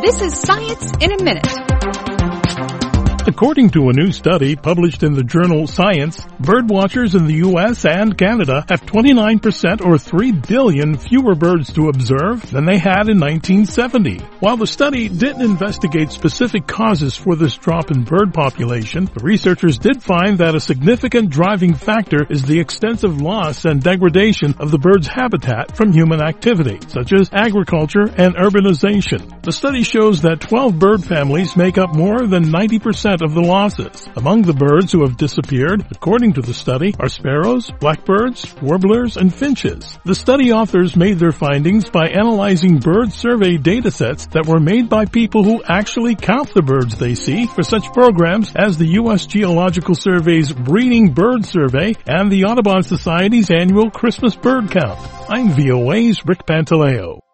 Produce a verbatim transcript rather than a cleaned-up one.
This is Science in a Minute. According to a new study published in the journal Science, birdwatchers in the U S and Canada have twenty-nine percent or three billion fewer birds to observe than they had in nineteen seventy. While the study didn't investigate specific causes for this drop in bird population, the researchers did find that a significant driving factor is the extensive loss and degradation of the bird's habitat from human activity, such as agriculture and urbanization. The study shows that twelve bird families make up more than ninety percent of the losses. Among the birds who have disappeared, according to the study, are sparrows, blackbirds, warblers, and finches. The study authors made their findings by analyzing bird survey datasets that were made by people who actually count the birds they see for such programs as the U S Geological Survey's Breeding Bird Survey and the Audubon Society's annual Christmas Bird Count. I'm V O A's Rick Pantaleo.